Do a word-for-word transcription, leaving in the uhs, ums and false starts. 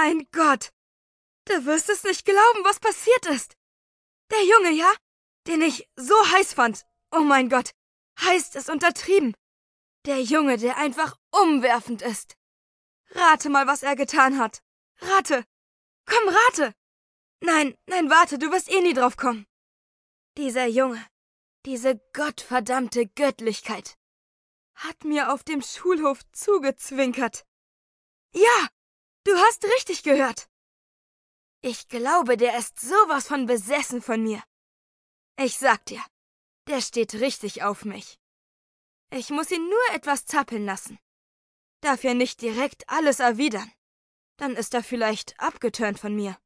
mein Gott! Du wirst es nicht glauben, was passiert ist. Der Junge, ja? Den ich so heiß fand. Oh mein Gott, heiß ist untertrieben. Der Junge, der einfach umwerfend ist. Rate mal, was er getan hat. Rate! Komm, rate! Nein, nein, warte, du wirst eh nie drauf kommen. Dieser Junge, diese gottverdammte Göttlichkeit, hat mir auf dem Schulhof zugezwinkert. Ja, du hast richtig gehört. Ich glaube, der ist sowas von besessen von mir. Ich sag dir, der steht richtig auf mich. Ich muss ihn nur etwas zappeln lassen. Darf er nicht direkt alles erwidern. Dann ist er vielleicht abgeturnt von mir.